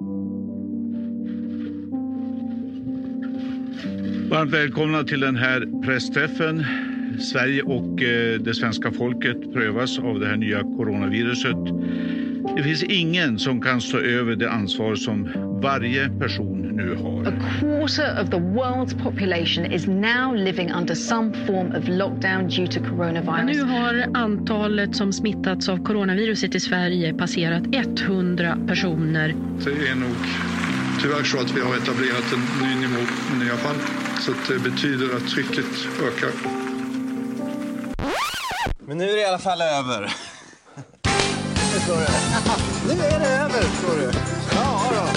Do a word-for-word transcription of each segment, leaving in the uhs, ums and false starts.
Varmt välkomna till den här pressträffen. Sverige och det svenska folket prövas av det här nya coronaviruset. Det finns ingen som kan stå över det ansvar som varje person nu har. A quarter of the world's population is now living under some form of lockdown due to coronavirus. Nu har antalet som smittats av coronaviruset i Sverige passerat hundra personer. Det är nog tyvärr så att vi har etablerat en ny nivå med nya fall. Så det betyder att trycket ökar. Men nu är det i alla fall över. Nu är det över, tror du. Ja då.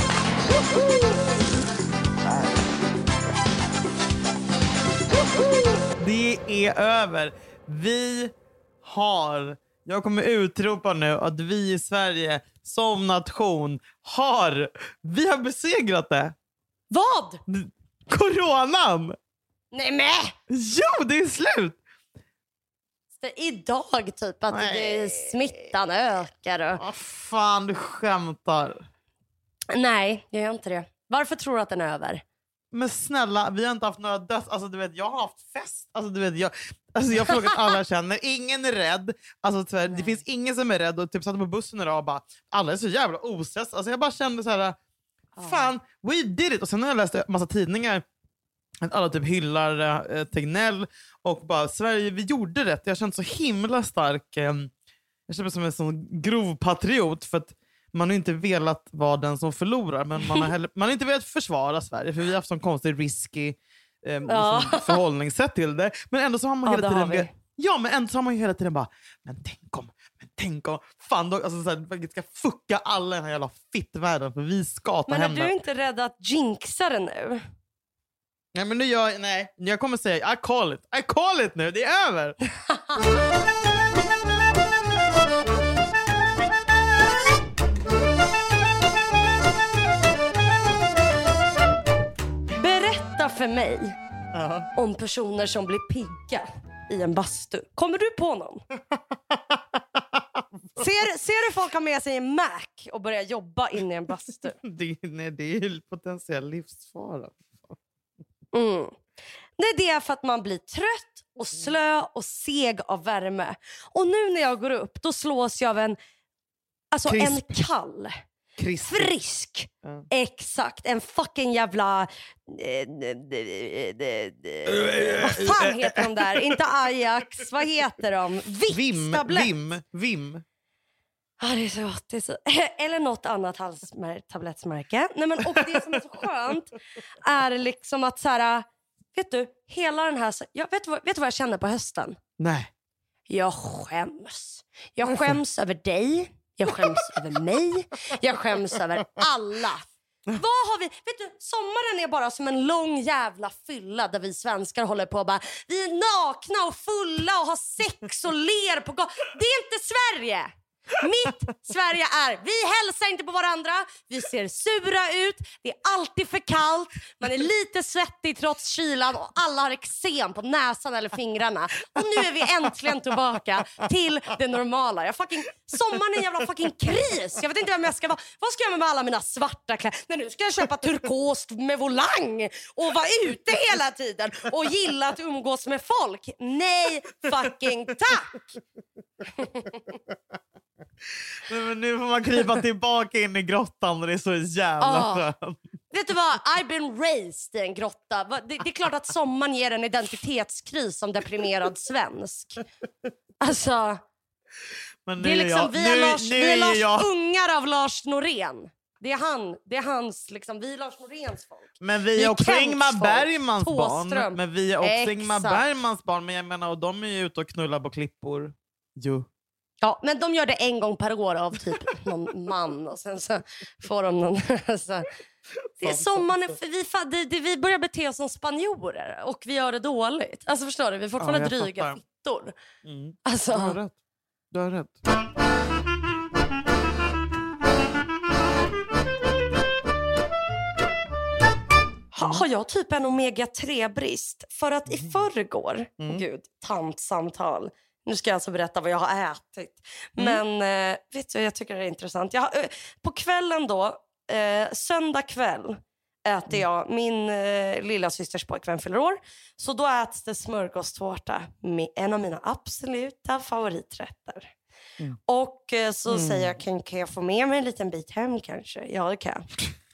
Det är över. Vi har... Jag kommer utropa nu att vi i Sverige som nation har... Vi har besegrat det. Vad? Coronan! Nej men! Jo, det är slut! Det idag typ att det, smittan ökar. Och... Vad fan, du skämtar. Nej, jag gör inte det. Varför tror du att den är över? Men snälla, vi har inte haft några döds... Alltså du vet, jag har haft fest. Alltså du vet, jag... Alltså jag har frågat alla jag känner. Ingen är rädd. Alltså tyvärr, det finns ingen som är rädd. Och typ satt på bussen idag och bara... Alla är så jävla ostress. Alltså jag bara kände så här... Fan, we did it. Och sen har jag läst en massa tidningar. Att alla typ hyllar eh, Tegnell. Och bara, Sverige, vi gjorde rätt. Jag kände så himla stark... Eh, jag kände mig som en sån grov patriot. För att man har inte velat vara den som förlorar. Men man har, heller, man har inte velat försvara Sverige. För vi har haft sån konstig risky eh, ja. förhållningssätt till det. Men ändå så har man ja, hela tiden... Vi. Ja, men ändå så har man ju hela tiden bara... Men tänk om... Men tänk om... Fan, då, alltså, så här, vi ska fucka alla i den här jävla fittvärlden. För vi ska ta hem. Men är hem du inte rädd att jinxa det nu? Nej, men nu jag... Nej, jag kommer säga... I call it. I call it nu. Det är över. Berätta för mig uh-huh. om personer som blir pigga i en bastu. Kommer du på någon? ser, ser du folk ha med sig en Mac och börja jobba inne i en bastu? det, nej, det är ju potentiell livsfara. Mm. Nej, det är för att man blir trött och slö och seg av värme. Och nu när jag går upp, då slås jag av en... Alltså Crisp. en kall... Krispig. Frisk. Ja. Exakt. En fucking jävla... Eh, de, de, de, vad fan heter de där? Inte Ajax. Vad heter de? Vim. Vim. Vim. Ja, det är så gott. Det är så... Eller något annat halstablettsmärke. Nej, men och det som är så skönt är liksom att så här... Vet du, hela den här... Jag, vet, du vad, vet du vad jag känner på hösten? Nej. Jag skäms. Jag skäms över dig. Jag skäms över mig. Jag skäms över alla. Vad har vi? Vet du, sommaren är bara som en lång jävla fylla där vi svenskar håller på och bara, vi är nakna och fulla och har sex och ler på gatan. Det är inte Sverige. Mitt Sverige är, vi hälsar inte på varandra, vi ser sura ut, det är alltid för kallt, man är lite svettig trots kylan och alla har eksem på näsan eller fingrarna. Och nu är vi äntligen tillbaka till det normala. Jag fucking, sommaren är en jävla fucking kris. Jag vet inte vem jag ska vara. Vad ska jag göra med alla mina svarta kläder? Nej, nu ska jag köpa turkost med volang och vara ute hela tiden och gilla att umgås med folk. Nej, fucking tack. Nej, men nu får man krypa tillbaka in i grottan och det är så jävla oh. skönt. Vet du vad? I've been raised i en grotta. Det, det är klart att sommaren ger en identitetskris som deprimerad svensk. Alltså, men det är liksom, jag, vi är nu, Lars, nu vi är Lars jag... ungar av Lars Norén. Det är han, det är hans, liksom, vi är Lars Noréns folk. Men vi är också Ingmar Bergmans barn. Tåström. Men vi är också Exakt. Ingmar Bergmans barn. Men jag menar, och de är ju ute och knullar på klippor. Jo. Ja, men de gör det en gång per år av typ någon man. Och sen så får de någon... Så. Det är sommaren, vi, det, det, vi börjar bete oss som spanjorer. Och vi gör det dåligt. Alltså förstår du, vi är fortfarande ja, dryga fattar. Fittor. Mm. Alltså... Du har rätt. Du har rätt. Ha, har jag typ en omega tre-brist? För att i förrgår... Mm. Gud, tantsamtal. Nu ska jag alltså berätta vad jag har ätit. Mm. Men eh, vet du, jag tycker det är intressant. Jag, eh, på kvällen då eh, söndag kväll äter jag, min eh, lilla systers pojkvän fyller år. Så då äts det smörgåstårta med en av mina absoluta favoriträtter. Mm. Och eh, så mm. säger jag, kan, kan jag få med mig en liten bit hem kanske? Ja, det kan jag.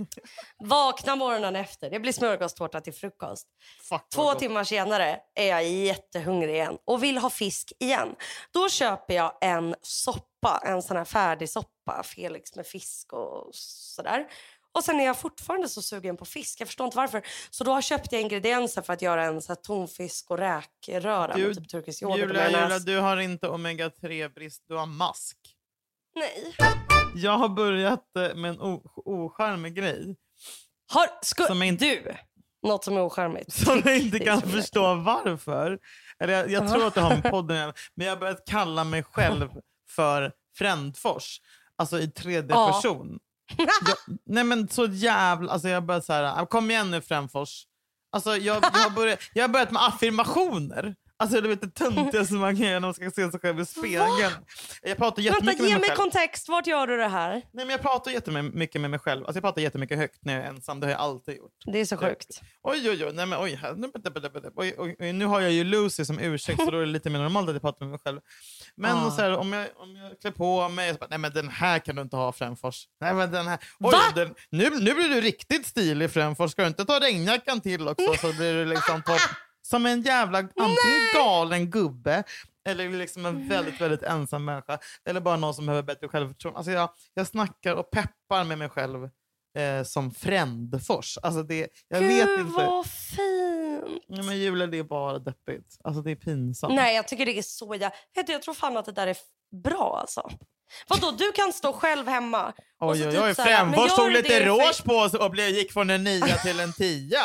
Vakna morgonen efter, det blir smörgåstårta till frukost. Fuck, Två God. timmar senare är jag jättehungrig igen och vill ha fisk igen. Då köper jag en soppa, en sån här färdig soppa, Felix med fisk och sådär. Och sen är jag fortfarande så sugen på fisk. Jag förstår inte varför. Så då köpte jag ingredienser för att göra en så här tonfisk och räkröra med typ turkisk yoghurt. Julia, Julia, du har inte omega tre brist, du har mask. Nej. Jag har börjat med en ocharmig grej. Har sku- som inte, du något som är ocharmigt? Som jag inte kan förstå varför. Eller jag, jag tror att det har med podden, men jag har börjat kalla mig själv för Frändfors. Alltså i tredje ja. person. Jag, nej men så jävla, alltså jag börjat så här, kom igen nu Frändfors. Alltså jag, jag, har börjat, jag har börjat med affirmationer. Alltså du vet det töntiga som man kan göra när man ska se sig själv i spegeln. Jag pratar jättemycket Vänta, med ge mig mig själv. kontext, vart gör du det här? Nej men jag pratar jättemycket med mig själv. Alltså jag pratar jättemycket högt när jag är ensam, det har jag alltid gjort. Det är så sjukt. Oj oj oj, nej men oj, oj, oj, oj nu har jag ju Lucy som ursäkt så då är det lite mer normalt att jag pratar med mig själv. Men ah. så här, om jag om jag klär på mig så bara, nej men den här kan du inte ha Frändfors. Nej men den här. Oj, den, nu nu blir du riktigt stilig Frändfors. Ska du inte ta regnjackan till också så blir du liksom topp. Som en jävla antingen galen gubbe eller liksom en väldigt, väldigt ensam människa. Eller bara någon som behöver bättre självförtroende. Alltså jag, jag snackar och peppar med mig själv eh, som Frändfors. Alltså det, jag Gud, vet inte. vad fint. Ja, men Julia, det är bara deppigt. Alltså det är pinsamt. Nej, jag tycker det är så... Jag, jag tror fan att det där är bra alltså. Vadå, du kan stå själv hemma. Oj, oj, oj. Typ Frändfors tog lite rås på oss och blev, gick från en nia till en tia.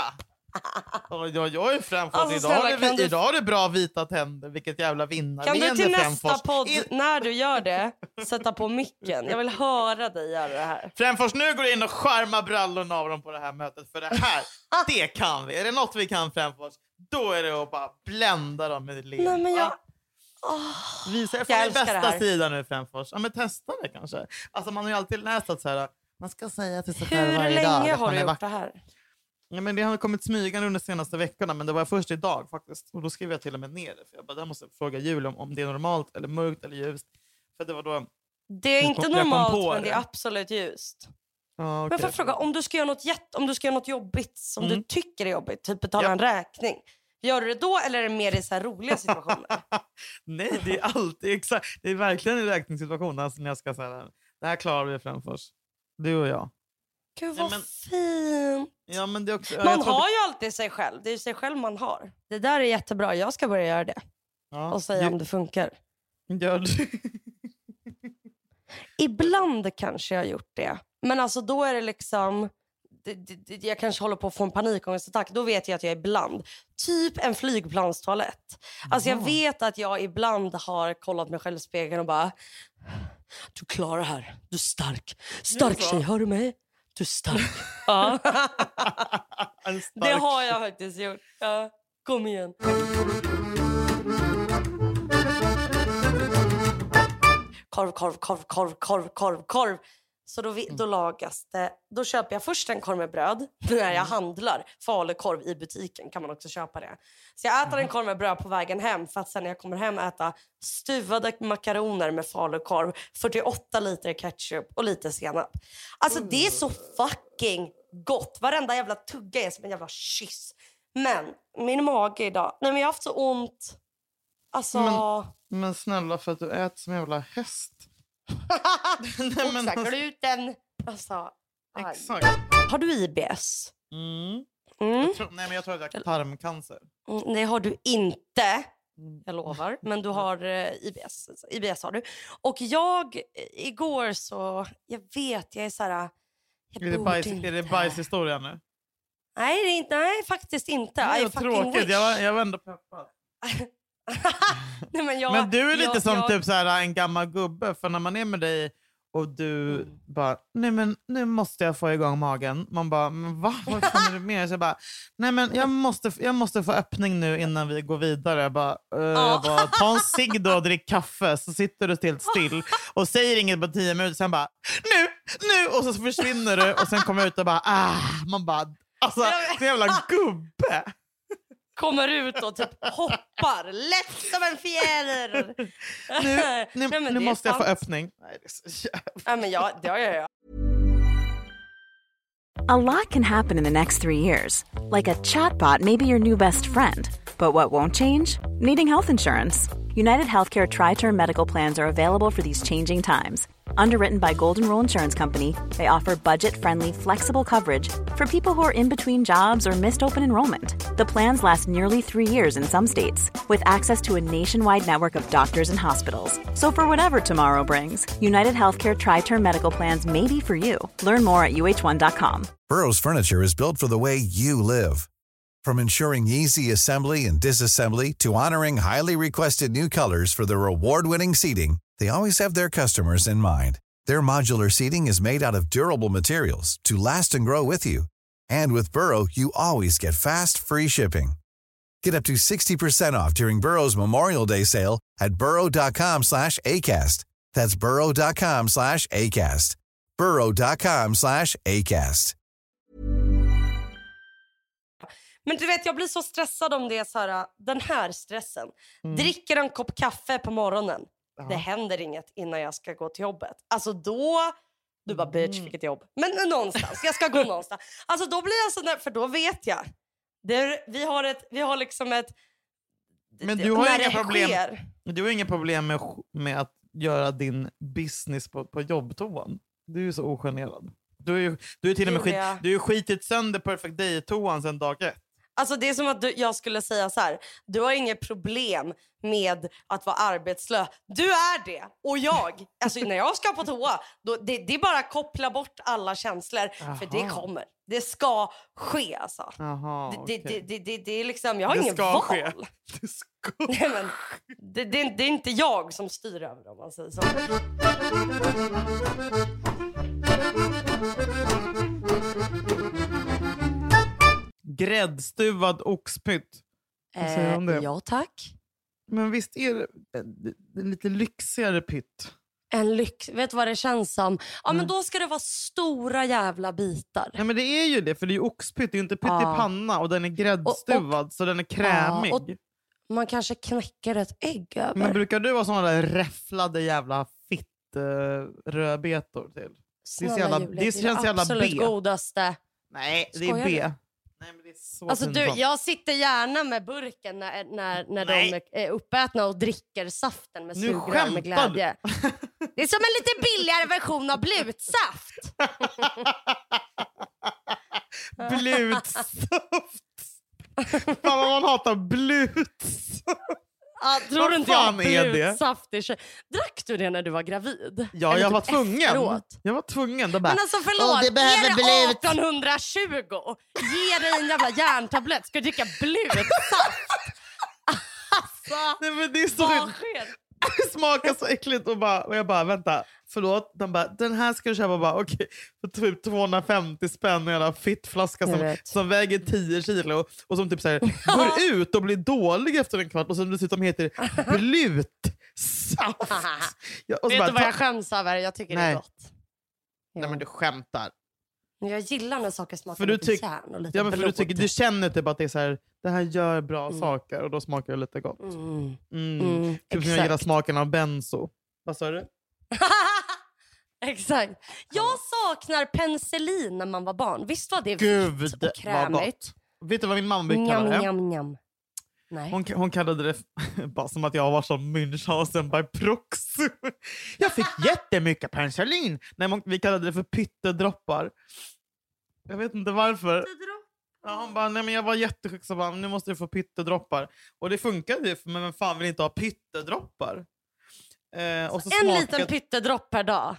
Oj, oj, oj, Frändfors. Alltså, idag, snälla, är det, du... idag är det bra vita tänder. Vilket jävla vinnare. Kan du till nästa Frändfors. podd, In... när du gör det, sätta på micken. Jag vill höra dig göra det här. Frändfors, nu går in och skärma brallorna av dem på det här mötet. För det här, det kan vi. Är det något vi kan, Frändfors, då är det att bara blända dem med lev. Nej, men jag... Oh, Visa er från den bästa sidan nu, Frändfors. Ja, men testa det kanske. Alltså man har ju alltid läst att så här, man ska säga till sig själv varje dag. Hur länge har du gjort vack- det här? Ja, men det har kommit smygande under de senaste veckorna, men det var först idag faktiskt. Och då skrev jag till och med ner det. För jag bara, där måste jag fråga Julia om, om det är normalt eller mörkt eller ljust. För det var då... Det är inte kom, normalt, men det. det är absolut ljust. Ah, okay. Men för att fråga, om du ska göra något, jätt, om du ska göra något jobbigt som mm. du tycker är jobbigt, typ betala ja. en räkning. Gör du det då eller är det mer i så här roliga situationer? Nej, det är alltid exakt. Det är verkligen en räkningssituation. Alltså när jag ska säga det här klarar vi Frändfors. Du och jag. Gud vad ja, men, fint. Ja, men det är också, man har det... ju alltid sig själv. Det är ju sig själv man har. Det där är jättebra. Jag ska börja göra det. Ja, och säga det... om det funkar. Gör det. Ibland kanske jag har gjort det. Men alltså då är det liksom... Det, det, jag kanske håller på att få en panikångestattack. Då vet jag att jag ibland... Typ en flygplanstoalett. Alltså jag vet att jag ibland har kollat mig själv i spegeln och bara... Du klarar det här. Du är stark. Stark tjej, hör du mig? Du är stark. Ja. stark. Det har jag faktiskt gjort. Ja. Kom igen. Korv, korv, korv, korv, korv, korv, korv. Så då, vi, då lagas det. Då köper jag först en korv med bröd. När jag handlar falukorv i butiken kan man också köpa det. Så jag äter en korv med bröd på vägen hem. För att sen när jag kommer hem äta stuvade makaroner med falukorv. fyrtioåtta liter ketchup och lite senap. Alltså det är så fucking gott. Varenda jävla tugga är som en jävla kyss. Men min mage idag. Nej men jag har haft så ont. Alltså... Men, men snälla för att du äter som en jävla häst. Nej, men... Och gluten. Alltså, exakt. har du I B S? Mm. Mm. Jag tror, nej, men jag tror att jag har tarmcancer. Mm, det har du inte. Jag lovar. Men du har uh, I B S. I B S har du. Och jag, igår så... Jag vet, jag är så här... Jag är, det bajs, är det bajshistoria nu? Nej, det är inte, nej, faktiskt inte. Nej, I tråkigt. Jag var, jag var ändå peppad. Nej, men, jag, men du är lite jag, som jag... typ så här, en gammal gubbe. För när man är med dig och du mm. bara, nej men nu måste jag få igång magen. Man bara, men va? Vad fan är det med? Så jag bara, nej men jag måste, jag måste få öppning nu innan vi går vidare. Jag bara, uh, jag bara ta en cigg då och drick kaffe. Så sitter du helt still och säger inget på tio minuter. Sen bara, nu, nu! Och så försvinner du och sen kommer jag ut och bara, ah, man bara, alltså, så jävla gubbe. Kommer ut och typ hoppar, lätt som en fjäder. Nu, nu, Nej, nu måste jag få sant. öppning. Nej, det är så jävla... Ja, men ja, det har jag ju. A lot can happen in the next three years. Like a chatbot may be your new best friend. But what won't change? Needing health insurance. United Healthcare Tri-Term Medical Plans are available for these changing times. Underwritten by Golden Rule Insurance Company, they offer budget-friendly, flexible coverage for people who are in between jobs or missed open enrollment. The plans last nearly three years in some states, with access to a nationwide network of doctors and hospitals. So for whatever tomorrow brings, United Healthcare Tri-Term Medical Plans may be for you. Learn more at U H one dot com. Burrow's furniture is built for the way you live. From ensuring easy assembly and disassembly to honoring highly requested new colors for their award-winning seating, they always have their customers in mind. Their modular seating is made out of durable materials to last and grow with you. And with Burrow, you always get fast, free shipping. Get up to sixty percent off during Burrow's Memorial Day sale at burrow.com slash ACAST. That's burrow.com slash ACAST. burrow.com slash ACAST. Men du vet, jag blir så stressad om det är så här, den här stressen. Mm. Dricker en kopp kaffe på morgonen. Ja. Det händer inget innan jag ska gå till jobbet. Alltså då... Du bara, bitch, Mm. vilket jobb. Men någonstans, jag ska gå någonstans. Alltså då blir jag så där, för då vet jag. Det är, vi, har ett, vi har liksom ett... Men du har när inga det problem, sker. du har inga problem med, med att göra din business på, på jobbtoan. Du är ju så ogenerad. Du är ju du är till och med skit, Julia. du är ju skitit sönder Perfect Day-toan sedan dag ett. Alltså det är som att du, jag skulle säga så här. Du har inget problem med att vara arbetslös. Du är det. Och jag. Alltså när jag ska på toa. Då, det, det är bara att koppla bort alla känslor. Aha. För det kommer. Det ska ske alltså. Jaha, Det, okej. det, det, det, det är liksom, jag har Det ingen ska val. ske. Det ska Nej, men, det, det, det är inte jag som styr över dem. Man säger så. Gräddstuvad oxpytt. Vad säger du om det? Eh, ja tack. Men visst är det en lite lyxigare pytt? En lyx. Vet du vad det känns som? Ja, men Mm. då ska det vara stora jävla bitar. Nej, men det är ju det, för det är ju oxpytt. Det är ju inte pytt Ja. i panna och den är gräddstuvad så den är krämig. Ja, och man kanske knäcker ett ägg över. Men brukar du ha såna där räfflade jävla fitt uh, rödbetor till? Snälla det är så jävla- Julia, det känns jävla absolut B. godaste. Nej, det är Skojar B. du? Nej, men det är så Alltså du, pinsamt. jag sitter gärna med burken när, när, när de Nej. är uppätna och dricker saften med Nu sugrör skämtar med glädje. Det är som en lite billigare version av blutsaft. Blutsaft. Fan vad man hatar blutsaft. Ja, tror Vad du inte jag fan är det? blutsaft i kö- Drack du det när du var gravid? Ja, Eller jag typ var tvungen. efteråt? Jag var tvungen. Då bara, Men alltså förlåt, "Åh, det behöver är blut." det arton tjugo? Ge dig en jävla järntablett. Ska du dricka blutsaft? Alltså, Nej, men det är så vad sker? det smakar så äckligt och, bara, och jag bara vänta, förlåt. De bara, den här ska du köpa bara, okej, för typ tvåhundrafemtio spänn i en fittflaska Jag som, vet. som väger tio kilo och som typ så här, går ut och blir dålig efter en kvart och som dessutom heter blutsaft. Ja, och så Vet bara, du vad ta- jag skäms över? Jag tycker det Nej. är gott. Nej Jo. men du skämtar. Men jag gillar när saker smakar För du, lite tyck, järn och lite ja, men för du, blod. tycker, du känner typ att det är så här, det här gör bra Mm. saker och då smakar det lite gott. Mm. Mm. Mm, Typ som jag exakt. gillar smaken av benzo. Vad sa du? Exakt. Jag saknar penicillin när man var barn. Visst var det Gud vitt och vad krämigt? gott. Vet du vad min mamma brukar kalla Njam, det? njam, njam. Nej. Hon, hon kallade det bara som att jag var som Münchhausen by proxy. Jag fick jättemycket penicillin. Nej, men vi kallade det för pyttedroppar. Jag vet inte varför. Ja, hon bara, nej men jag var jättesjuk så bara, nu måste du få pyttedroppar. Och det funkade ju, men vem fan vill inte ha pyttedroppar? Eh, och så En smakade- liten pyttedropp per dag.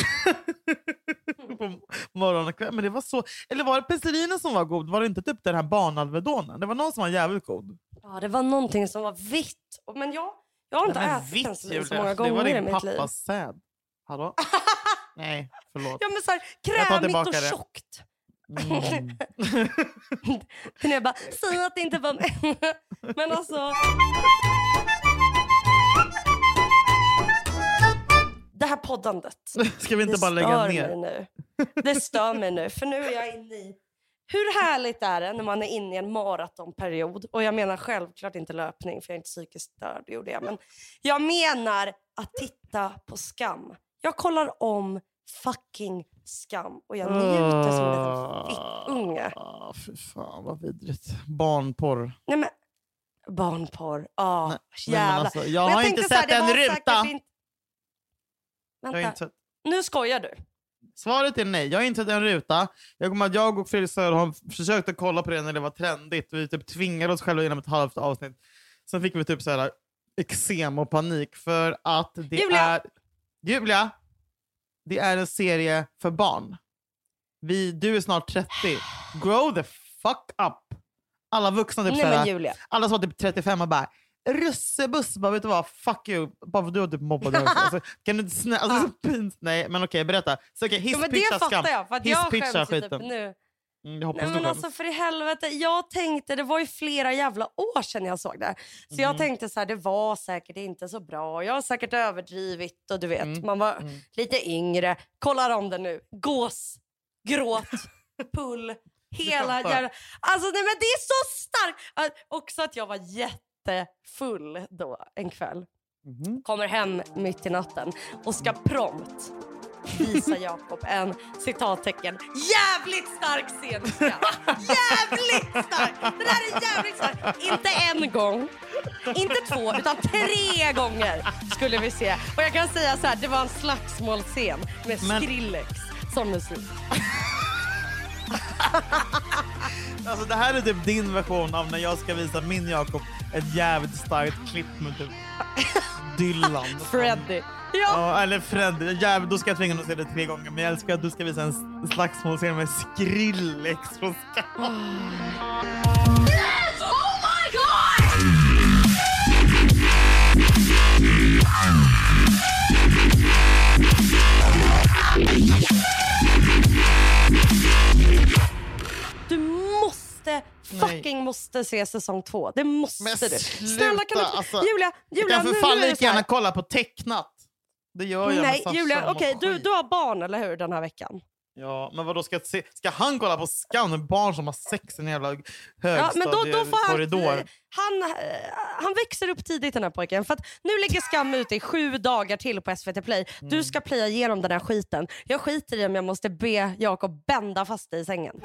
på morgonen och kväll. Men det var så, eller var det penicillinen som var god? Var det inte typ den här banalvedonen? Det var någon som var jävligt god. Ja, det var någonting som var vitt. Och- Men jag, jag har inte Nej, men ätit vitt, penicillin så Julia. många Det var gånger i din mitt liv. pappas säd. Hallå? Nej, förlåt. Ja, men så här, Jag tar krämigt tillbaka och det. tjockt. Mm. Men jag bara, säg att det inte var men alltså det här poddandet. Ska vi inte det bara lägga ner? Mig nu. Det stör mig nu. För nu är jag inne i... Hur härligt är det när man är inne i en maratonperiod? Och jag menar självklart inte löpning, för jag är inte psykiskt störd. Det gjorde jag. Men jag menar att titta på Skam. Jag kollar om fucking Skam. Och jag njuter som en liten fittunge. Oh, fy fan, vad vidrigt. Barnporr. Nej, men... Barnporr. Ja, oh, jävlar. Alltså, jag har jag inte sett en ruta. Inte... Vänta, jag inte sett... nu skojar du. Svaret är nej. Jag har inte sett en ruta. Jag kommer att jag och Fredrik Söderholm försökte kolla på det när det var trendigt. Vi typ tvingade oss själva genom ett halvt avsnitt. Sen fick vi typ så här eksem och panik för att det Julia. är... Julia! Det är en serie för barn. Vi, du är snart trettio. Grow the fuck up. Alla vuxna typ Nej, såhär, men Julia. alla som var typ trettiofem och bara russebuss, bara vet du vad, fuck you, bara för du har typ mobbat mig. Alltså, kan du inte snä... alltså, så pins... Nej, men okej, berätta. Så okej, ja, men det hisspitcha fattar Skam. jag, för att jag skäms typ nu. Mm, jag hoppas Nej, du men skäms. alltså för i helvete, jag tänkte, det var ju flera jävla år sedan jag såg det. Så Mm. jag tänkte så här, det var säkert inte så bra. Jag har säkert överdrivit och du vet, Mm. man var Mm. lite yngre. Kollar om det nu. Gås, gråt, pull, hela jävla... Alltså nej, men det är så starkt. Att- Också att jag var jättefull då en kväll. Mhm. Kommer hem mitt i natten och ska prompt visa Jakob en citattecken jävligt stark scenska. Jävligt stark. Det där är jävligt stark. Inte en gång, inte två, utan tre gånger skulle vi se. Och jag kan säga så här, det var en slagsmålscen med Men- Skrillex som musik. Alltså det här är typ din version av när jag ska visa min Jakob ett jävligt starkt klipp med typ Dylan. Freddy. Ja. Ja, eller Freddy. Jävligt, då ska jag tvinga att se det tre gånger. Men jag älskar att du ska visa en slagsmålscen med Skrillex från Skam. Yes! Oh my God! Du måste, fucking Nej. måste se säsong två. Det måste Men du. sluta, Snälla kan du... alltså, Julia, Julia, jag kan nu, för fan nu är det lika så här. gärna kolla på tecknat. Det gör jag med Nej, Sasha Julia, och okej, du, skit. du har barn, eller hur, den här veckan? Ja, men vad då ska jag se? Ska han kolla på Skam med barn som har sex i en jävla Ja, men då, då får han, högstadiekorridor? han, eh, han växer upp tidigt den här pojken. För att nu ligger Skam ute i sju dagar till på S V T Play. Du ska playa igenom den här skiten. Jag skiter i om jag måste be Jakob bända fast dig i sängen.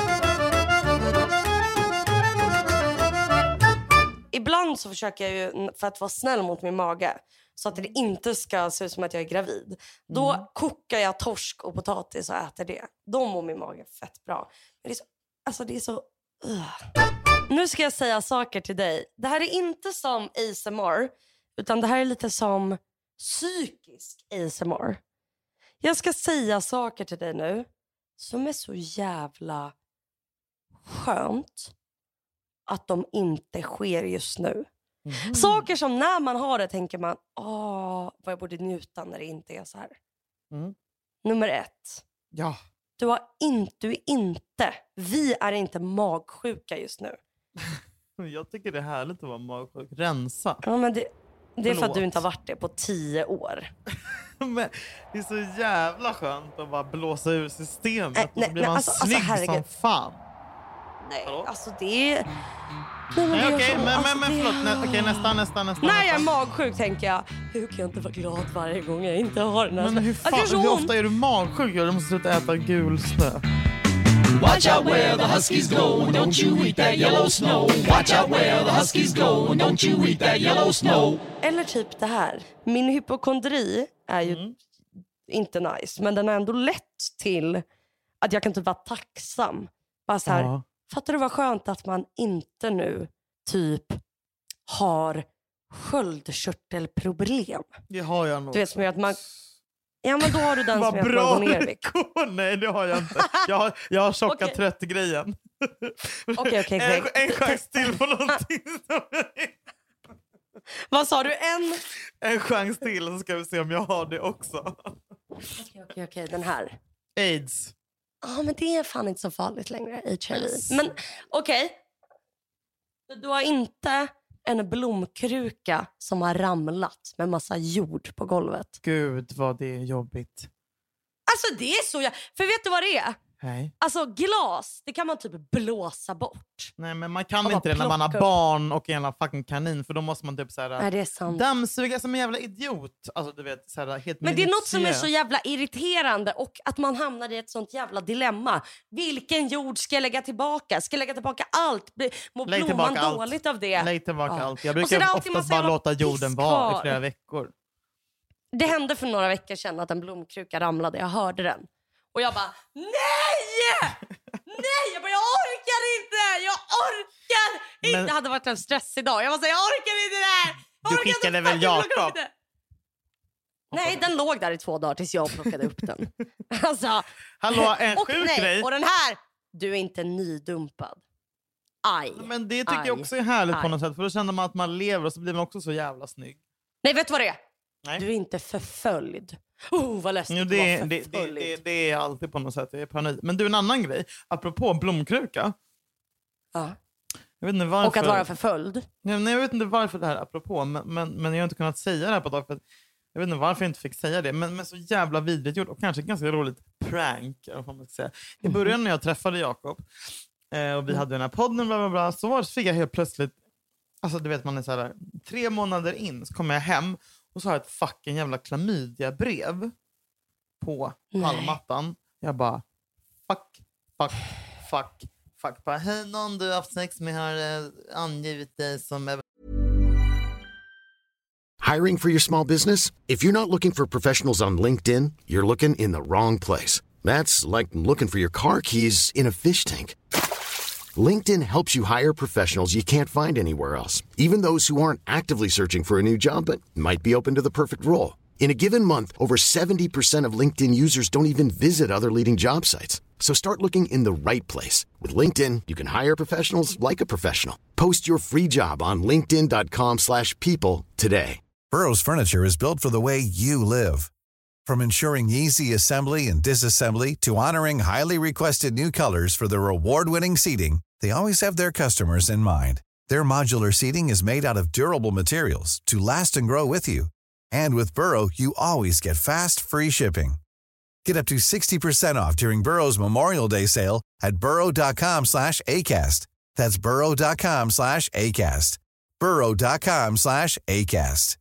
Ibland så försöker jag ju, för att vara snäll mot min mage, så att det inte ska se ut som att jag är gravid. Då Mm. kokar jag torsk och potatis och äter det. Då mår min mage fett bra. Men det är så, alltså det är så... Uh. Nu ska jag säga saker till dig. Det här är inte som A S M R, utan det här är lite som psykisk A S M R. Jag ska säga saker till dig nu som är så jävla skönt att de inte sker just nu. Mm. Saker som när man har det tänker man, åh, vad jag borde njuta när det inte är så här. Mm. Nummer ett. Ja. Du, har in, du är inte, vi är inte magsjuka just nu. Jag tycker det är härligt att vara magsjuk. Rensa. Ja, men det, det är för att Förlåt. du inte har varit det på tio år. Men det är så jävla skönt att bara blåsa ur systemet. Äh, och så nej, blir nej, man alltså- alltså, snygg herregud. som fan. Nej, Hallå? alltså det är... Nej, men det Nej, är okej, så- men, alltså, men, men det- förlåt. Nä, okej, nästa, nästa, nästa. När jag är nästa. magsjuk tänker jag, hur kan jag inte vara glad varje gång jag inte har den här... Men hur, Jag fan, kanske hur ont. ofta är du magsjuk? Du måste sluta äta gul snö. Watch out where the huskies go, and don't you eat that yellow snow. Watch out where the huskies go, and don't you eat that yellow snow. Eller typ det här. Min hypokondri är ju Mm. inte nice, men den har ändå lett till att jag kan typ vara tacksam. Bara så här, Ja. fattar du vad skönt att man inte nu typ har sköldkörtelproblem. Det har jag nog. Du vet som gör att man... Ja, men då har du den som Vad gör att bra man går ner i det vikt. går. Nej, det har jag inte. Jag har, jag har tjocka Okej. trött-grejen. Okej, okej, en, okej. en chans till på någonting. som jag- Vad sa du? En? En chans till så ska vi se om jag har det också. Okej, okej, okej. Den här. AIDS. Ja, men det är fan inte så farligt längre, H I V. Men okej. Du har inte en blomkruka som har ramlat med massa jord på golvet. Gud vad det är jobbigt. Alltså det är så jag... För vet du vad det är? Nej. Alltså glas, det kan man typ blåsa bort. Nej, men man kan Och inte bara det när man har plocka upp. barn och en jävla fucking kanin. För då måste man typ såhär... Nej, det är sant. dammsuga som en jävla idiot. Alltså du vet, såhär helt Men det är något som är minutiöst. så jävla irriterande och att man hamnar i ett sånt jävla dilemma. Vilken jord ska jag lägga tillbaka? Ska jag lägga tillbaka allt? Blir- Mår Lägg blomman tillbaka allt. dåligt av det? Lägg tillbaka Ja. allt. Jag Och så är brukar det alltid oftast massa bara jävla låta jorden piss vara i kvar. flera veckor. Det hände för några veckor sedan att en blomkruka ramlade. Jag hörde den. Och jag bara, nej! Nej! Jag bara, jag orkar inte! Jag orkar inte! Men- Det hade varit en stressig dag. Jag bara, jag orkar inte det här! Jag Du orkar inte skickade väl fucking plocka Jakob? upp det. Nej, den låg där i två dagar tills jag plockade upp den. Alltså, Hallå, en och, sjuk nej, grej. och den här, du är inte nydumpad. Aj. Men det tycker Aj. jag också är härligt på Aj. något sätt. För då känner man att man lever och så blir man också så jävla snygg. Nej, vet du vad det är? Nej. Du är inte förföljd. Oh, vad läskigt Jo, att det, vara är- det, det, förföljd. det, det är alltid på något sätt. Det är paranoid. Men du, en annan grej. Apropå blomkruka. Ja. Jag vet inte varför. Och att vara förföljd. Nej, nej, jag vet inte varför det här är apropå. Men, men, men jag har inte kunnat säga det här på ett tag. För att jag vet inte varför jag inte fick säga det. Men, men så jävla vidrigt gjort. Och kanske ett ganska roligt prank. Eller vad man ska säga. I början när jag träffade Jakob. Eh, och vi hade den här podden. Bla, bla, bla, så var, så fick jag helt plötsligt. Alltså du vet man är så här. Tre månader in så kommer jag hem. Och så har jag ett fucking jävla klamydia-brev. På pallmattan. Jag bara. Fuck. Fuck. Fuck. Fuck. Bara, hej någon du har haft sex med har eh, angivit dig som... Hiring for your small business? If you're not looking for professionals on LinkedIn, you're looking in the wrong place. That's like looking for your car keys in a fish tank. LinkedIn helps you hire professionals you can't find anywhere else, even those who aren't actively searching for a new job but might be open to the perfect role. In a given month, over seventy percent of LinkedIn users don't even visit other leading job sites. So start looking in the right place. With LinkedIn, you can hire professionals like a professional. Post your free job on linkedin dot com slash people today. Burrow's furniture is built for the way you live. From ensuring easy assembly and disassembly to honoring highly requested new colors for their award-winning seating, they always have their customers in mind. Their modular seating is made out of durable materials to last and grow with you. And with Burrow, you always get fast, free shipping. Get up to sixty percent off during Burrow's Memorial Day sale at burrow dot com slash ACAST. That's burrow dot com slash ACAST. burrow dot com slash ACAST.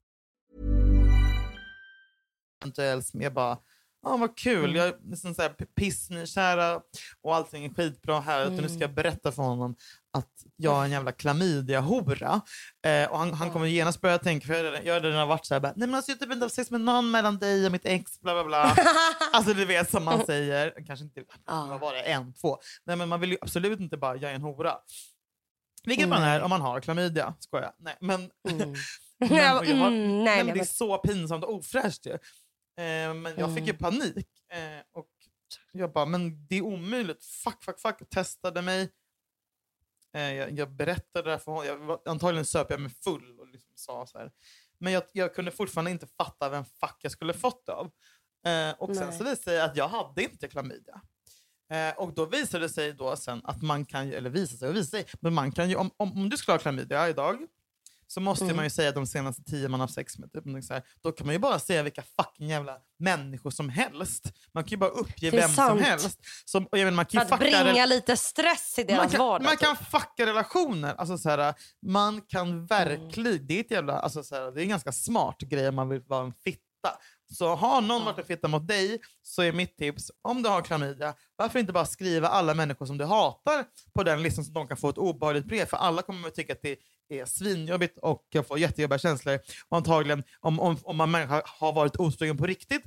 eventuellt med bara, ja ah, vad kul, jag är liksom så här pissnykära och allting är skitbra här, mm. nu ska jag berätta för honom att jag är en jävla klamydia-hora. Eh, och han, han kommer genast börja tänka, för jag, jag har redan varit så här, bara, nej men alltså jag har typ inte haft sex med någon mellan dig och mitt ex, bla bla bla. Alltså du vet som man säger, kanske inte, vad var det, en, två. Nej men man vill ju absolut inte bara, jag är en hora. Vilket mm. man är om man har klamydia, skojar. Nej, men, mm. men, jag har, mm, nej, men det är så pinsamt och ofräscht ju. Eh, men jag fick ju panik. Eh, och jag bara, men det är omöjligt. Fuck, fuck, fuck. Jag testade mig. Eh, jag, jag berättade det för honom. Jag var, antagligen söp jag mig full och liksom sa så här. Men jag, jag kunde fortfarande inte fatta vem fuck jag skulle fått det av. Eh, och sen Nej. så visade det sig att jag hade inte klamydia. Eh, och då visade det sig då sen att man kan ju, eller visade sig och visade sig, men man kan ju, om, om, om du skulle ha klamydia idag, så måste mm. man ju säga att de senaste tio man har haft sex med. Typ, så här, då kan man ju bara säga vilka fucking jävla människor som helst. Man kan ju bara uppge vem sant. som helst. Som, och jag vet, man kan För att bringa rel- lite stress i deras man kan, vardag. Man kan fucka relationer. Alltså, så här, man kan verkligen... Mm. Det är ett jävla... Alltså, så här, det är en ganska smart grej om man vill vara en fitta. Så har någon varit en fitta mot dig, så är mitt tips, om du har klamydia, varför inte bara skriva alla människor som du hatar på den listan så de kan få ett obehagligt brev. För alla kommer att tycka att det är svinjobbigt och jag får jättejobbiga känslor. Och antagligen om, om, om man människa har varit otrogen på riktigt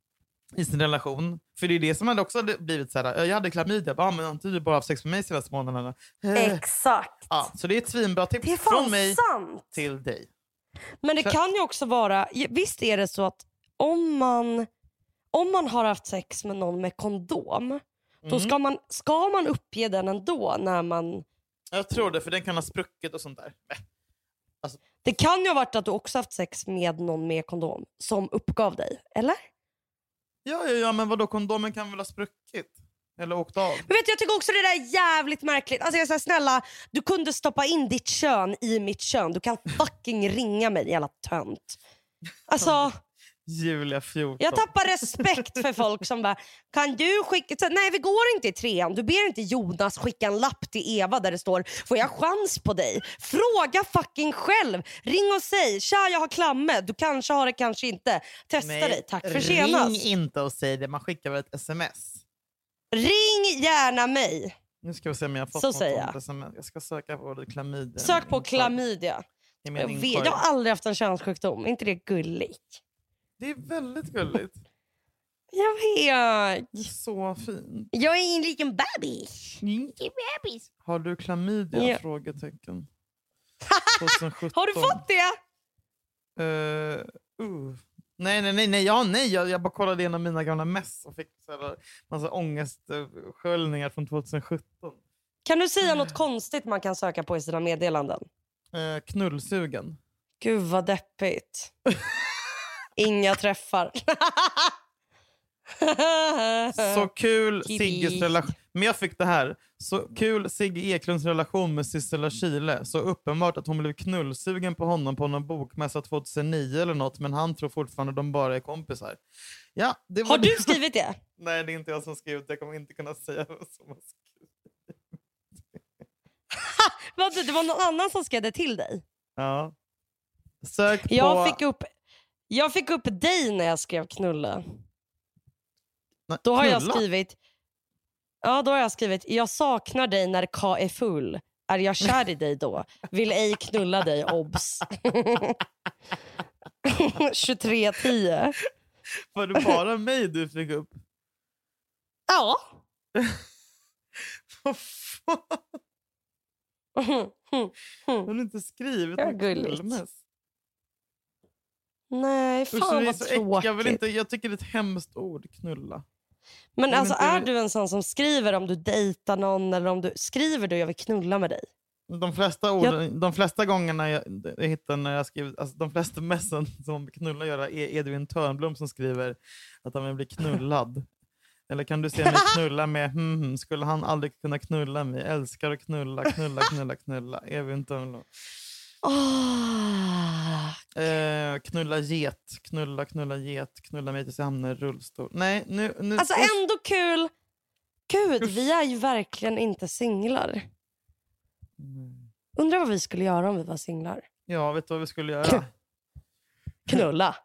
i sin relation. För det är det som hade också blivit så här. Jag hade klamydia, bara, men inte du bara haft sex med mig senaste månaderna. Exakt. Ja, så det är ett svinbra tips det är från mig sant. till dig. Men det så. Kan ju också vara, visst är det så att om man, om man har haft sex med någon med kondom, mm. då ska man, ska man uppge den ändå när man... Jag tror det, för den kan ha spruckit och sånt där. Alltså. Det kan ju ha varit att du också haft sex med någon med kondom som uppgav dig, eller? Ja, ja, ja, men vadå, kondomen kan väl ha spruckit? Eller åkt av. Men vet du, jag tycker också det där är jävligt märkligt. Alltså jag säger snälla, du kunde stoppa in ditt kön i mitt kön. Du kan fucking ringa mig, jävla tönt. Alltså... Julia fjorton. Jag tappar respekt för folk som bara, kan du skicka... Så, nej, vi går inte i trean. Du ber inte Jonas skicka en lapp till Eva där det står, får jag chans på dig? Fråga fucking själv. Ring och säg, tja jag har klamme. Du kanske har det, kanske inte. Testa Nej, dig, tack för senast. Ring inte och säg det, man skickar väl ett sms. Ring gärna mig. Nu ska vi se om jag har fått Så något säger jag. sånt sms. Jag ska söka på ordet klamydia. Sök på klamydia. Jag, Jag, vet, jag har aldrig haft en könssjukdom. Är inte det gulligt? Det är väldigt gulligt. Jag vet. Så fint. Jag är en liten bebis. Mm. bebis. Har du klamydia? Ja. Frågetecken. tjugohundrasjutton. Har du fått det? Uh, uh. Nej, nej, nej. nej. Ja, nej. Jag, jag bara kollade igenom mina gamla mess och fick så massa ångestsköljningar från tjugohundrasjutton. Kan du säga något konstigt man kan söka på i sina meddelanden? Uh, knullsugen. Gud vad deppigt. Inga träffar. Så kul Sigges relation. Men jag fick det här. Så kul Sigge Eklunds relation med Sissela Kyle. Så uppenbart att hon blev knullsugen på honom på någon bokmässa tjugohundranio eller något. Men han tror fortfarande att de bara är kompisar. Ja, det var har du det. skrivit det? Nej, det är inte jag som skrivit. Jag kommer inte kunna säga vad som har skrivit. Vad, det var någon annan som skrev det till dig? Ja. Sök på... Jag fick upp, jag fick upp dig när jag skrev knulla. Nej, då har knulla? jag skrivit... Ja, då har jag skrivit, jag saknar dig när K är full. Är jag kär i dig då? Vill ej knulla dig, obs. tjugotre tio. Var det bara mig du fick upp? Ja. Vad fan? Har du inte skrivit Ja, något gulligt. knullmess? Nej, fan Usch, det är vad så äck- tråkigt. jag, vill inte, jag tycker det är ett hemskt ord, knulla. Men Jag alltså vill inte- är du en sån som skriver om du dejtar någon eller om du skriver du jag vill knulla med dig? De flesta orden, de flesta gångerna jag, jag hittar när jag skriver, alltså de flesta messen som knulla göra är Edvin Törnblom som skriver att han vill bli knullad. Eller kan du se mig knulla med hmm, hmm, skulle han aldrig kunna knulla mig? Älskar att knulla, knulla, knulla, knulla. Edvin Törnblom. Oh. Eh, knulla get, knulla, knulla get, knulla mig tills jag hamnar i rullstol. Nej, nu... nu Alltså ändå kul. Gud, vi är ju verkligen inte singlar. Mm. Undrar vad vi skulle göra om vi var singlar. Ja, vet du vad vi skulle göra? Knulla.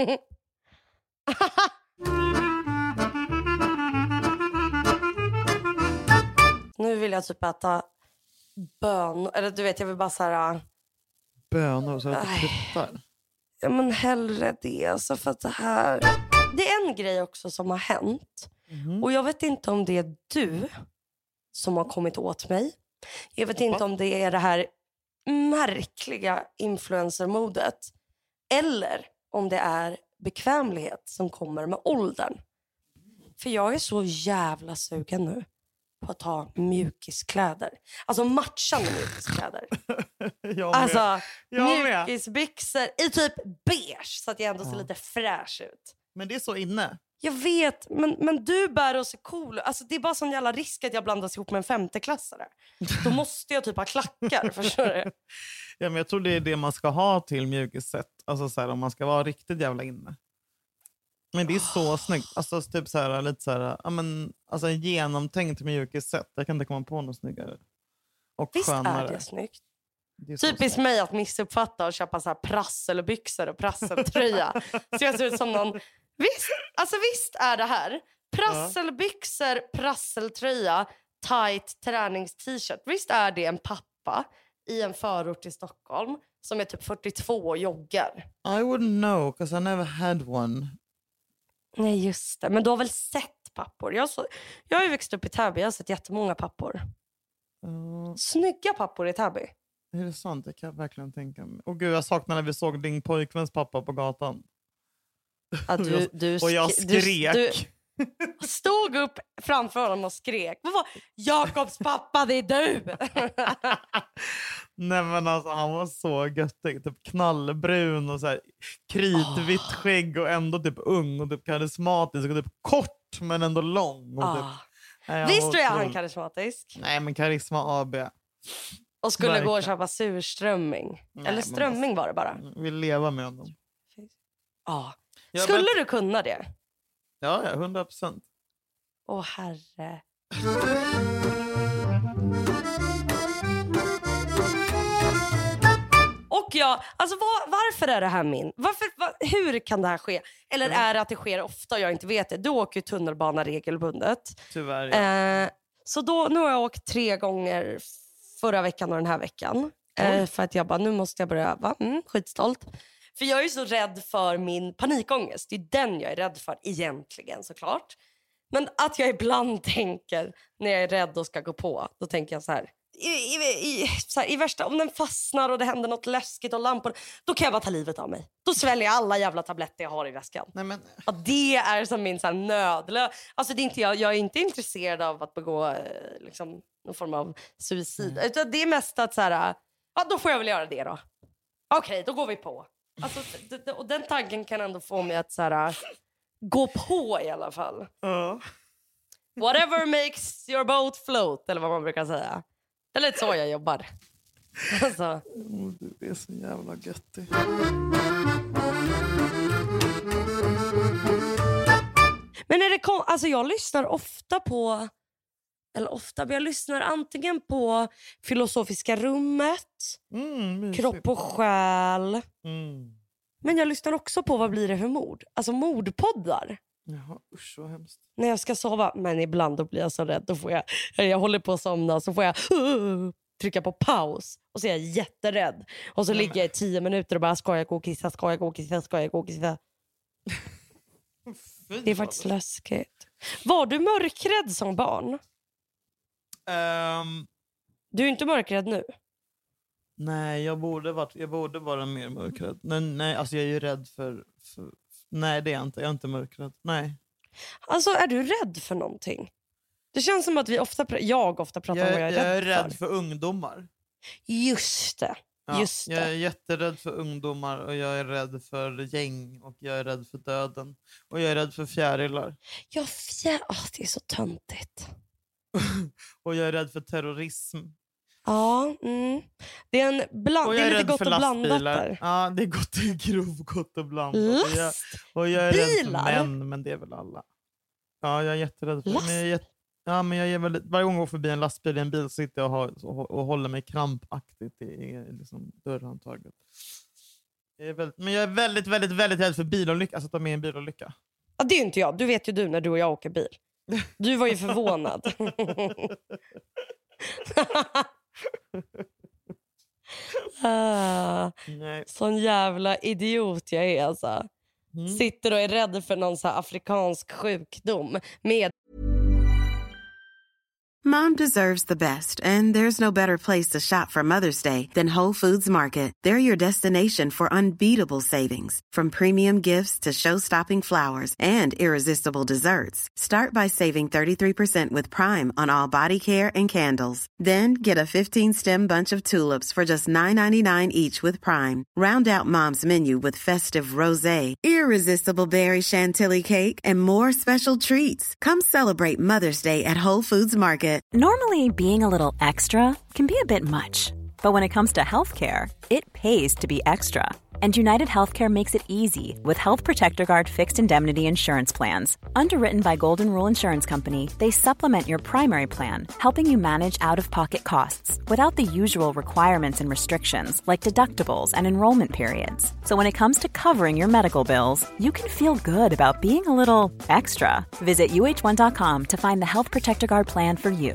Nu vill jag typ äta bön. Eller du vet, jag vill bara så här... Bönor så att det Aj. flyttar. Ja, men hellre det. Alltså för att det här... Det är en grej också som har hänt. Mm. Och jag vet inte om det är du som har kommit åt mig. Jag vet inte om det är det här märkliga influencermodet. Eller om det är bekvämlighet som kommer med åldern. För jag är så jävla sugen nu på att ha mjukiskläder. Alltså matchande mjukiskläder. Jag med. Alltså Jag med. mjukisbyxor i typ beige så att jag ändå ser lite fräsch ut. Men det är så inne. Jag vet, men, men du bär och ser cool. Alltså det är bara sån jävla risk att jag blandas ihop med en femteklassare. Då måste jag typ ha klackar, förstår du? Ja, men jag tror det är det man ska ha till mjukissätt. Alltså så här, om man ska vara riktigt jävla inne. Men det är så snyggt. Alltså typ så här, lite så här, ja men alltså en genomtänkt mjukissätt. Jag kan inte komma på något snyggare. Och Visst skönare. är det snyggt. Det är så Typiskt mig att missuppfatta och köpa så här prasselbyxor och prasseltröja. Så jag ser ut som någon... Visst, alltså visst är det här. Prasselbyxor, prasseltröja, tight tränings-t-shirt. Visst är det en pappa i en förort i Stockholm som är typ fyrtiotvå och joggar. I wouldn't know, because I never had one. Nej, just det. Men du har väl sett pappor? Jag, så, jag har ju växt upp i Täby. Jag har sett jättemånga pappor. Uh, Snygga pappor i Täby. är det sant? Det kan jag verkligen tänka mig. Och gud, jag saknar när vi såg din pojkväns pappa på gatan. Ja, du, och, jag, du, och jag skrek. Du, du stod upp framför honom och skrek. Vad var Jakobs pappa, det är du! Nej men alltså han var så göttig. Typ knallbrun och så här kritvitt skägg och ändå typ ung och typ karismatisk och typ kort men ändå lång. Och typ, Ah. Nej, Visst är han otrolig. karismatisk? Nej, men karisma A B. Och skulle Verkligen. gå och köpa surströmming. Nej, Eller men strömming var det bara. Vill leva med honom. Ja. Ja, Skulle men- du kunna det? Ja, ja, hundra procent. Åh herre. Och jag, alltså var, varför är det här min? Varför, var, hur kan det här ske? Eller Mm. är det att det sker ofta och jag inte vet det? Du åker ju tunnelbana regelbundet. Tyvärr, ja. Eh, så då, nu har jag åkt tre gånger förra veckan och den här veckan. Eh, för att jag bara, nu måste jag börja öva. Mm, skitstolt. För jag är ju så rädd för min panikångest. Det är den jag är rädd för egentligen såklart. Men att jag ibland tänker när jag är rädd och ska gå på. Då tänker jag så här. I, i, i, så här, i värsta, om den fastnar och det händer något läskigt och lampor. Då kan jag bara ta livet av mig. Då sväljer jag alla jävla tabletter jag har i väskan. Nej, men... Ja, det är som min så här, nödlö... Alltså det är inte jag, jag är inte intresserad av att begå eh, liksom, någon form av suicid. Mm. Utan det är mest att så här, ja då får jag väl göra det då. Okej, då går vi på. Alltså, d- d- och den tanken kan ändå få mig att så här, gå på i alla fall. Ja. Whatever makes your boat float, eller vad man brukar säga. Det är lite så jag jobbar. Alltså. Oh, du är så jävla göttig. Men är det kon- alltså jag lyssnar ofta på, eller ofta, men jag lyssnar antingen på Filosofiska rummet, Mm, Kropp och själ. Mm. Men jag lyssnar också på Vad blir det för mord? Alltså mordpoddar. Jaha, usch vad hemskt. När jag ska sova. Men ibland då blir jag så rädd. Då får jag, jag håller på att somna. Så får jag uh, trycka på paus. Och så är jag jätterädd. Och så Nej, ligger jag i tio minuter och bara ska jag gå och kissa, ska jag gå och kissa, ska jag gå och kissa. Det är faktiskt läskigt. Var du mörkrädd som barn? Um, du är inte mörkrädd nu. Nej, jag borde, varit, jag borde vara mer mörkrädd. Nej, nej, alltså jag är ju rädd för, för... Nej, det är jag inte. Jag är inte mörkrädd. Nej. Alltså, är du rädd för någonting? Det känns som att vi ofta, jag ofta pratar jag, om vad jag är jag rädd, är rädd för. för ungdomar. Just det. Ja, Just det. jag är jätterädd för ungdomar och jag är rädd för gäng och jag är rädd för döden. Och jag är rädd för fjärilar. Ja, fjär... oh, det är så töntigt. Och jag är rädd för terrorism. Ja, mm. Det är en bland... Och det jag är är lite rädd gott för och blandat lastbilar. där. Ja, det är gott, det är grovgott och blandat. Och jag, och jag är rädd för män, men det är väl alla. Ja, jag är jätterädd för Last? men jag är jätte... Ja, men jag är väldigt... Varje gång jag går förbi en lastbil i en bil sitter jag och, har, och, och håller mig krampaktigt i, i liksom, dörrhandtaget. Jag är väldigt, men jag är väldigt, väldigt, väldigt rädd för bilolycka. Alltså att ta med en bilolycka. Ja, det är inte jag. Du vet ju du när du och jag åker bil. Du var ju förvånad. ah, Nej. sån jävla idiot jag är alltså. Mm. Sitter och är rädd för någon så här afrikansk sjukdom med. Mom deserves the best, and there's no better place to shop for Mother's Day than Whole Foods Market. They're your destination for unbeatable savings, from premium gifts to show-stopping flowers and irresistible desserts. Start by saving thirty-three percent with Prime on all body care and candles. Then get a fifteen-stem bunch of tulips for just nine ninety-nine each with Prime. Round out Mom's menu with festive rosé, irresistible berry chantilly cake, and more special treats. Come celebrate Mother's Day at Whole Foods Market. Normally, being a little extra can be a bit much, but when it comes to healthcare, it pays to be extra. And United Healthcare makes it easy with Health Protector Guard fixed indemnity insurance plans. Underwritten by Golden Rule Insurance Company, they supplement your primary plan, helping you manage out-of-pocket costs without the usual requirements and restrictions like deductibles and enrollment periods. So when it comes to covering your medical bills, you can feel good about being a little extra. Visit U H one dot com to find the Health Protector Guard plan for you.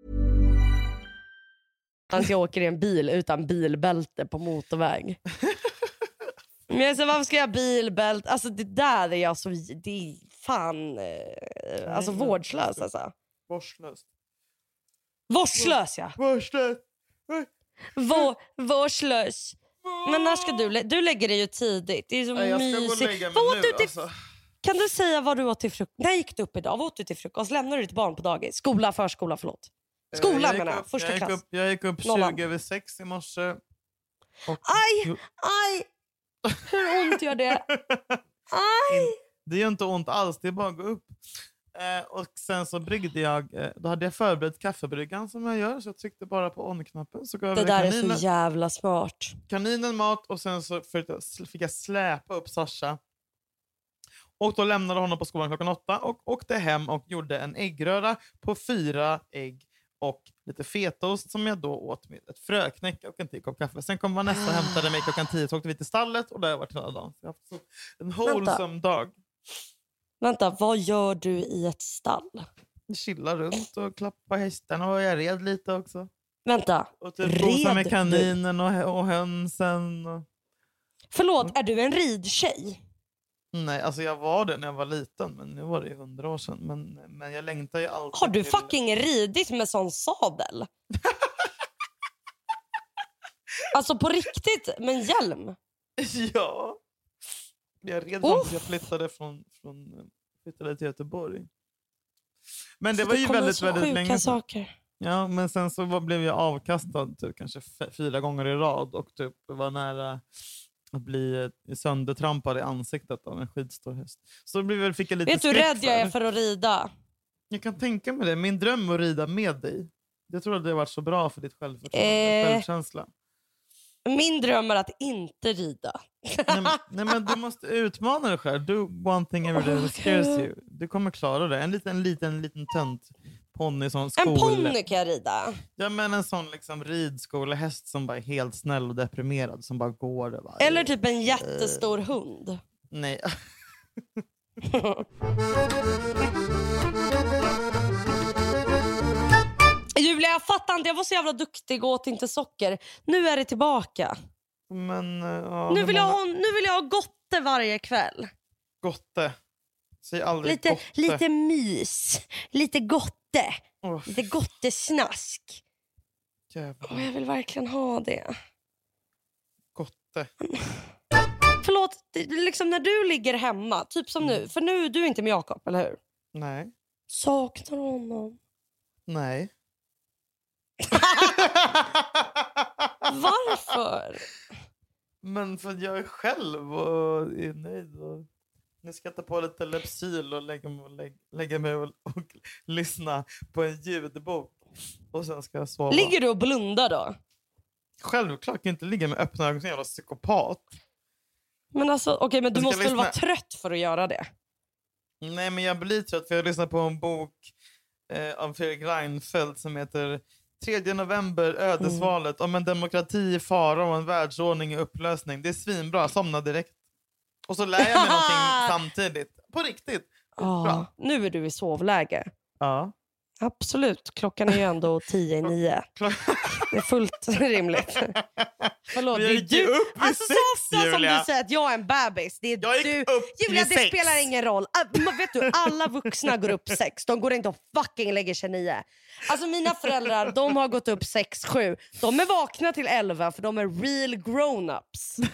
Jag åker i en bil utan bilbälte på motorväg. Men jag säger, varför ska jag ha bilbälte? Alltså det där är jag så... Det är fan... Eh, alltså vårdslös alltså. Vårdslöst. Vårdslös, ja. Vårdslös. Vår, vårdslös. Men när ska du... lä- Du lägger dig ju tidigt. Det är så Nej, jag ska gå och mysigt. lägga mig Vad åt nu, du till... alltså. Kan du säga vad du åt till frukost? När gick du upp idag? Vad åt du till frukost? Lämnar du ditt barn på dagis? Skola, förskola, förlåt. Skola jag gick menar jag. upp- Första jag gick klass. Upp, jag gick upp Nollan. tjugo över sex i morse. Och... Aj! Aj! Hur ont gör det? Aj! Det gör inte ont alls, det är bara att gå upp. Eh, och sen så bryggde jag, eh, då hade jag förberett kaffebryggan som jag gör, så jag tryckte bara på on-knappen. Så gav det jag där kaninen, är så jävla smart. Kaninen mat och sen så fick jag släpa upp Sasha. Och då lämnade honom på skolan klockan åtta och åkte hem och gjorde en äggröra på fyra ägg och lite fetaost som jag då åt med ett fröknäcke och en till kopp kaffe. Sen kom Vanessa och hämtade mig klockan tio, så åkte vi till stallet och där har jag varit hela dagen. Så jag har haft så en wholesome dag. Vänta, vad gör du i ett stall? Chilla runt och klappa hästarna och jag red lite också. Vänta, och typ red med kaninen och, och hönsen. Och... Förlåt, är du en ridtjej? Nej, alltså jag var det när jag var liten, men nu var det ju hundra år sedan. Men, men jag längtar ju alltid. Har du till... fucking ridit med sån sadel? Alltså på riktigt, med en hjälm? Ja. Jag red fram till jag flyttade från, från flyttade till Göteborg. Men det så var ju väldigt, så väldigt länge sedan. Saker. Ja, men sen så var, blev jag avkastad typ, kanske f- fyra gånger i rad och typ var nära att bli söndertrampad i ansiktet av en skitstor häst. Så det blev väl, fick jag lite. Vet du hur rädd jag är för att rida? Jag kan tänka mig det. Min dröm är att rida med dig. Jag tror att det har varit så bra för ditt självförtroende, eh, självkänsla. Min dröm är att inte rida. nej, men, nej men du måste utmana dig själv. Do one thing every day that scares you. Du kommer klara det. En liten, liten, liten tönt ponny som skole. En ponny kan jag rida. Ja, men en sån liksom ridskolehäst som bara är helt snäll och deprimerad. Som bara går det bara. Eller typ en jättestor uh. hund. Nej. Julia, jag fattar inte. Jag var så jävla duktig och åt inte socker. Nu är det tillbaka. Men, ja, nu, vill jag ha, nu vill jag ha gotte varje kväll. Gotte. Säg aldrig lite, gotte. Lite mys. Lite gotte. Oh. Lite gottesnask. Jävlar. Jag vill verkligen ha det. Gotte. Förlåt, liksom när du ligger hemma, typ som nu. För nu, du är inte med Jakob, eller hur? Nej. Saknar honom? Nej. Varför? Men för att jag är själv och är nöjd. Och nu ska jag ta på lite Lypsyl och lägga mig och, lägga, lägga mig och, och lyssna på en ljudbok. Och sen ska jag sova. Ligger du och blundar då? Självklart kan jag inte ligga med öppna ögon som en jävla psykopat. Men alltså, okej, okay, men du måste lyssna... väl vara trött för att göra det? Nej, men jag blir trött för jag lyssnar på en bok eh, av Fredrik Reinfeldt som heter tredje november, ödesvalet, mm. om en demokrati i fara och en världsordning i upplösning. Det är svinbra, somna direkt. Och så lär jag mig någonting samtidigt. På riktigt. Oh, bra. Nu är du i sovläge. Ja. Absolut, klockan är ju ändå tio i nio. Det är fullt rimligt. Förlåt, jag gick du, upp vid alltså sex, så ofta Julia. som du säger att jag är en bebis. Det är jag gick du. upp Julia, det sex. spelar ingen roll. Uh, vet du, alla vuxna går upp sex. De går inte och fucking lägger sig nio. Alltså mina föräldrar, de har gått upp sex, sju. De är vakna till elva för de är real grown-ups.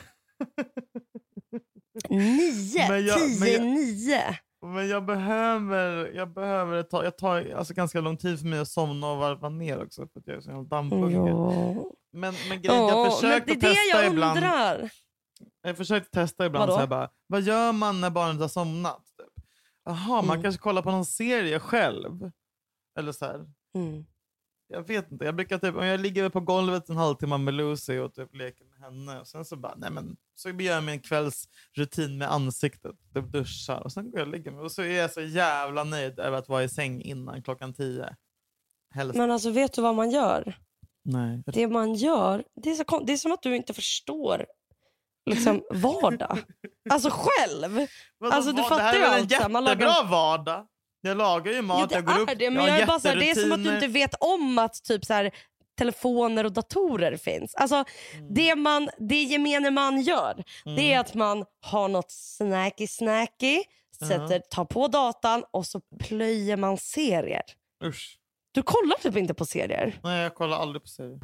Nio, Men jag- tio, men jag- nio. Men jag behöver, jag behöver ta, jag tar alltså ganska lång tid för mig att somna och varva ner också för att jag är så jävla dammhungrig. Ja. Men, men grejen, Ja, jag försökte men det är det testa jag ibland. undrar. Jag försökte testa ibland Vadå? så här bara, vad gör man när barnet har somnat? Typ. Jaha, man Mm. kanske kollar på någon serie själv. Eller så här. Mm. Jag vet inte, jag brukar typ, om jag ligger på golvet en halvtimme med Lucy och typ leker med henne. Och sen så bara, nej men, så gör jag mig en kvällsrutin med ansiktet. Typ duschar. Och sen går jag och lägger mig. Och så är jag så jävla nöjd över att vara i säng innan klockan tio. Helst. Men alltså, vet du vad man gör? Nej. Det man gör, det är, så, kon- det är som att du inte förstår liksom vardag. Alltså själv. Vadå, Alltså du vad- fattar det ju här är väl allt. en så här, man jättebra lagar- vardag. Jag lagar ju mat, Jo, det jag går upp, är det, men jag jag har är bara så här, det är som att du jätterutiner. inte vet om att typ så här, telefoner och datorer finns. Alltså Mm. det, man, det gemene man gör, Mm. det är att man har något snacky snacky, sätter, tar på datan och så plöjer man serier. Usch. Du kollar typ inte på serier. Nej, jag kollar aldrig på serier.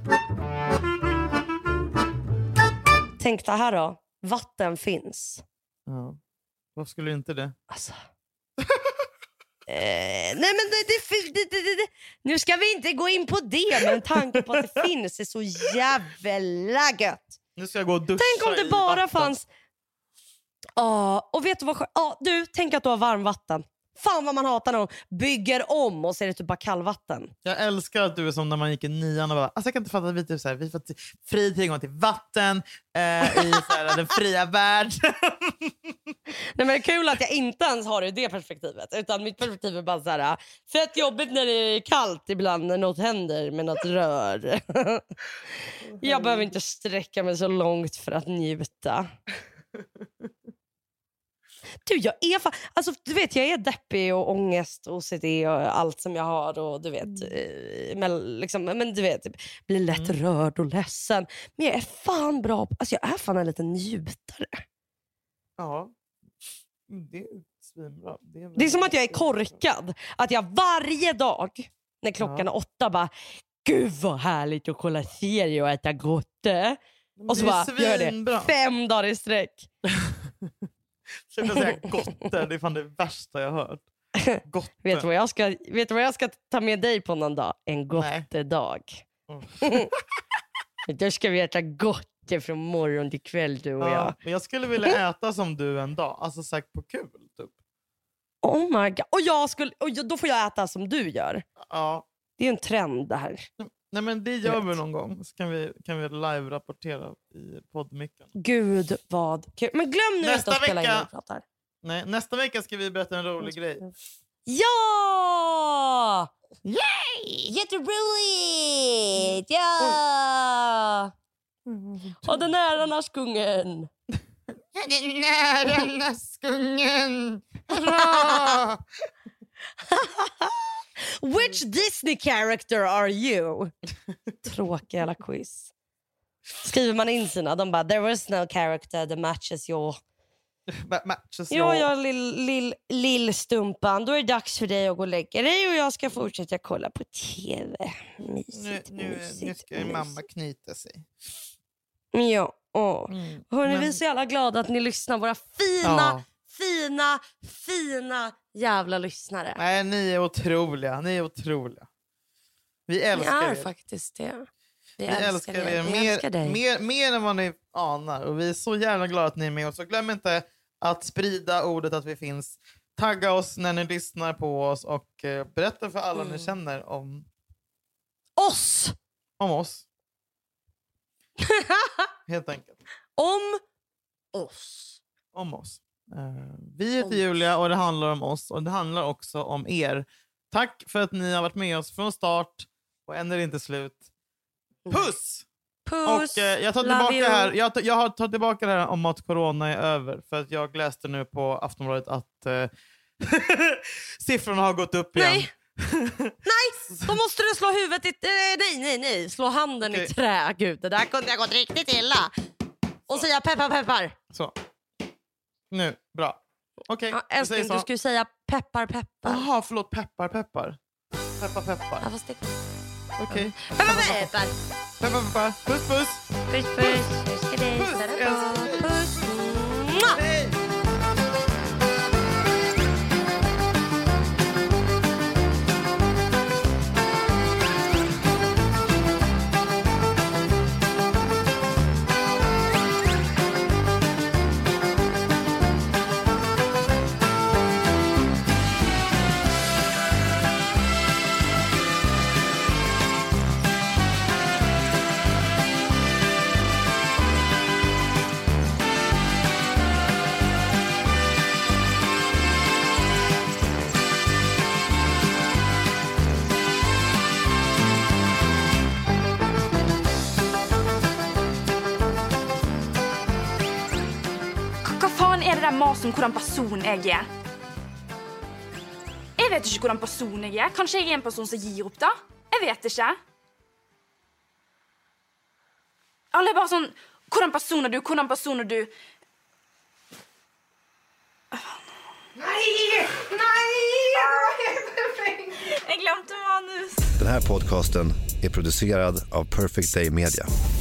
Tänk det här då. Vatten finns. Ja. Varför skulle inte det? Alltså. eh, nej men det, det, det, det, det, nu ska vi inte gå in på det, men tanken på att det finns är så jävla gött. Nu ska jag gå och duscha. Tänk om det i bara vatten. fanns. Ja, och vet du vad? Ja, du, tänk att du har varmvatten. Fan vad man hatar när de bygger om och så är det typ bara kallvatten. Jag älskar att du är som när man gick i nian och bara, alltså jag kan inte fatta att vi typ så här, vi får t- fri tillgång till vatten eh, i så här, den fria världen. Nej, men det är kul att jag inte ens har det i det perspektivet. Utan mitt perspektiv är bara så här: fett jobbigt när det är kallt ibland när något händer med något rör. Jag behöver inte sträcka mig så långt för att njuta. Du, jag är fan, alltså du vet, jag är deppig och ångest och O C D och allt som jag har och du vet, mm. men, liksom, men du vet, blir lätt mm. rörd och ledsen. Men jag är fan bra, alltså jag är fan en liten njutare. Ja, det är svinbra. Det är, det är som att jag är korkad. Att jag varje dag när klockan ja. är åtta bara, gud vad härligt att kolla serie och äta gott. Och så bara gör det fem dagar i sträck. Jag ska säga gotte, det är fan det värsta jag har hört. Gotte. Vet du vad jag ska, vet du vad jag ska ta med dig på någon dag? En gottedag. Mm. Då ska vi äta gotte från morgon till kväll, du och ja, jag. Jag skulle vilja äta som du en dag. Alltså sagt på kul typ. Oh my god. Och, jag skulle, och då får jag äta som du gör. Ja. Det är en trend det här. Nej, men det gör vi någon gång. Så kan vi, kan vi live-rapportera i poddmicken. Gud vad kul. Men glöm nu nästa inte att spela vecka, in och pratar. Nej, nästa vecka ska vi berätta en rolig grej. Ja! Yay! Jätteroligt! Ja! Och den ärarnas kungen. Den ärarnas kungen. Which Disney character are you? Tråkiga jävla quiz. Skriver man in sina, de bara, there was no character that matches your... matches your... Ja, jag lill, lill, lill stumpan. Då är det dags för dig att gå och lägga dig och jag ska fortsätta kolla på tv. Mysigt, nu, nu, mysigt, nu ska mysigt. mamma knyta sig. Ja, åh. Mm, Hörrni, men... vi är så jävla glada att ni lyssnar, våra fina... Ja. Fina, fina jävla lyssnare. Nej, ni är otroliga. Ni är otroliga. Vi älskar er. er. faktiskt det. Vi, vi älskar, älskar er. er. Mer, älskar mer, mer än vad ni anar. Och vi är så jävla glada att ni är med oss. Så glöm inte att sprida ordet att vi finns. Tagga oss när ni lyssnar på oss. Och eh, berätta för alla mm. ni känner om... Oss! Om oss. Helt enkelt. Om oss. Om oss. Uh, vi heter Julia och det handlar om oss och det handlar också om er. Tack för att ni har varit med oss från start och än är det inte slut. Puss! Puss! Och uh, jag tar tillbaka här jag, tar, jag har tagit tillbaka det här om att corona är över för att jag läste nu på Aftonbladet att uh, siffrorna har gått upp igen. Nej! Nej! Då måste du slå huvudet i... Uh, nej, nej, nej. Slå handen okay. i trä. Gud, det där kunde jag gått riktigt illa. Och säga peppar, peppar. Så. Nu, bra. Okej, okay, ja, älskling, du skulle säga peppar, peppar. Jaha, förlåt, peppar, peppar. Peppar, peppar. Ja, fast det... Okej. Okay. Peppar, peppar. Peppar, peppar. Puss, puss. Puss, puss. Nu ska det... Puss, puss. Hej. Som hvordan person jeg er. Jeg vet ikke hvordan person jeg er. Kanskje jeg er en person som gir opp da? Jeg vet ikke. Alle er bare sånn, hvordan person er du, hvordan person er du? Nej! Nej! Jag glömde manus. Den här podcasten är producerad av Perfect Day Media.